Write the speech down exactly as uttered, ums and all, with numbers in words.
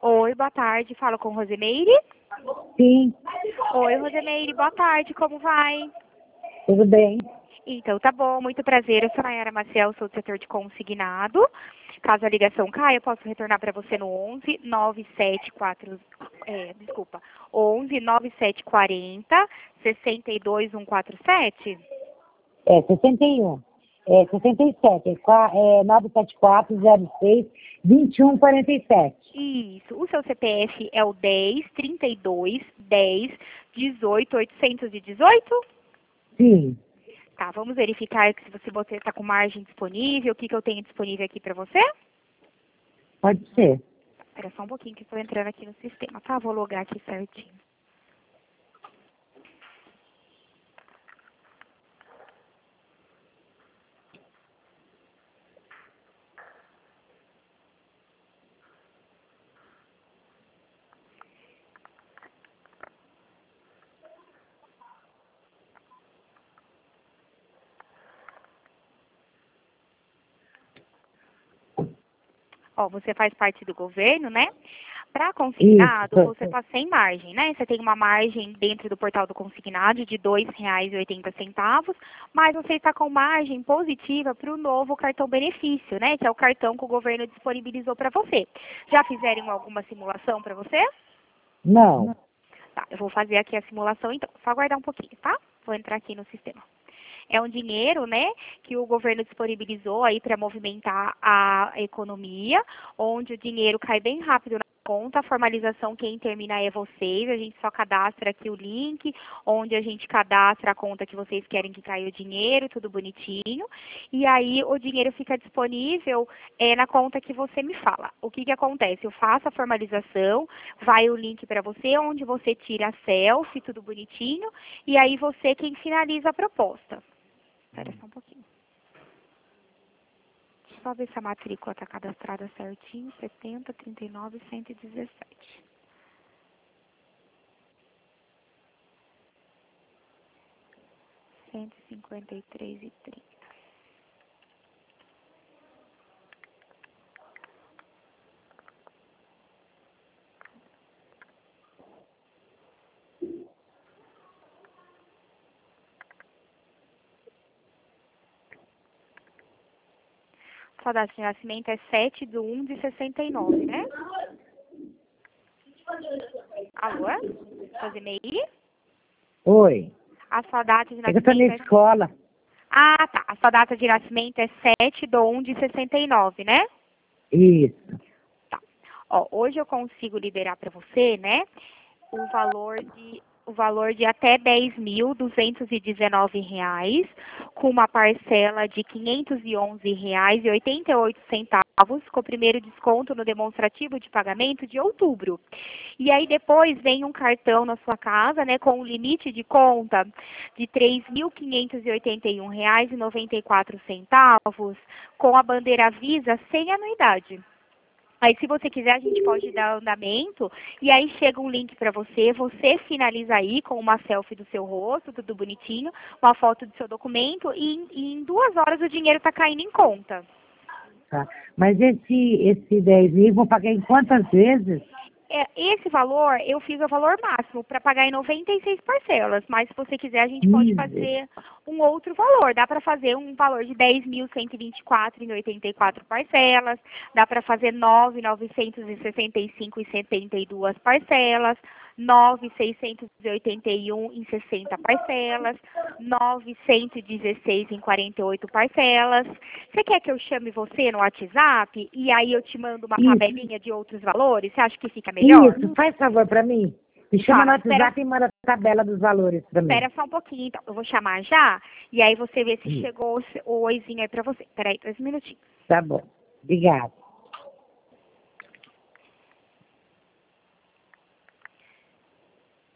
Oi, boa tarde. Falo com Rosemeire? Sim, Oi, Rosemeire, boa tarde. Como vai? tudo bem. Então, tá bom. Muito prazer. Eu sou a Nayara Maciel, sou do setor de consignado. Caso a ligação caia, eu posso retornar para você no onze nove sete quatro... É, desculpa. onze nove sete quatro zero sessenta e dois cento e quarenta e sete? É sessenta e um. É sessenta e sete. É, qua- é nove sete quatro zero seis vinte e um quarenta e sete. Isso. O seu C P F é o dez trinta e dois dez dezoito oitocentos e dezoito? Sim, Tá, vamos verificar que se você você está com margem disponível, o que, que eu tenho disponível aqui para você? pode ser. Espera só um pouquinho que eu estou entrando aqui no sistema, tá? Vou logar aqui certinho. Ó, você faz parte do governo, né? Para consignado, Isso. você está sem margem, né? Você tem uma margem dentro do portal do consignado de dois reais e oitenta centavos, mas você está com margem positiva para o novo cartão benefício, né? Que é o cartão que o governo disponibilizou para você. Já fizeram alguma simulação para você? Não. Tá, eu vou fazer aqui a simulação então. Só aguardar um pouquinho, tá? Vou entrar aqui no sistema. É um dinheiro, né, que o governo disponibilizou aí para movimentar a economia, onde o dinheiro cai bem rápido na conta, a formalização quem termina é vocês, a gente só cadastra aqui o link, onde a gente cadastra a conta que vocês querem que caia o dinheiro, tudo bonitinho, e aí o dinheiro fica disponível é, na conta que você me fala. O que que acontece? Eu faço a formalização, vai o link para você, onde você tira a selfie, tudo bonitinho, e aí você quem finaliza a proposta. Espera só um pouquinho. Deixa eu só ver se a matrícula está cadastrada certinho. setenta, trinta e nove, cento e dezessete. cento e cinquenta e três e trinta. Sua data de nascimento é sete de um de sessenta e nove, né? Alô? Rosemeire? Oi. A sua data de É que eu tô na nascimento é... escola. Ah, tá. A sua data de nascimento é sete de um de sessenta e nove, né? Isso. Tá. Ó, hoje eu consigo liberar para você, né, o valor de o valor de até dez mil duzentos e dezenove reais, com uma parcela de quinhentos e onze reais e oitenta e oito centavos, com o primeiro desconto no demonstrativo de pagamento de outubro. E aí depois vem um cartão na sua casa, né, com um limite de conta de três mil quinhentos e oitenta e um reais e noventa e quatro centavos, com a bandeira Visa sem anuidade. Aí, se você quiser, a gente pode dar andamento, e aí chega um link para você, você finaliza aí com uma selfie do seu rosto, tudo bonitinho, uma foto do seu documento, e, em- e em duas horas o dinheiro está caindo em conta. Tá. Mas esse, esse dez mil, vou pagar em quantas vezes? É, esse valor, eu fiz o valor máximo para pagar em noventa e seis parcelas, mas se você quiser, a gente pode Miser- fazer um outro valor. Dá para fazer um valor de dez mil cento e vinte e quatro em oitenta e quatro parcelas, dá para fazer nove mil novecentos e sessenta e cinco em setenta e duas parcelas, nove mil seiscentos e oitenta e um em sessenta parcelas, nove mil cento e dezesseis em quarenta e oito parcelas. Você quer que eu chame você no WhatsApp e aí eu te mando uma Isso, tabelinha de outros valores? Você acha que fica melhor? isso, faz favor pra mim. Me chama no Tá, espera, WhatsApp e manda a tabela dos valores pra mim. espera só um pouquinho, então. Eu vou chamar já e aí você vê se Isso. chegou o o oizinho aí pra você. Espera aí, dois minutinhos. Tá bom. Obrigada.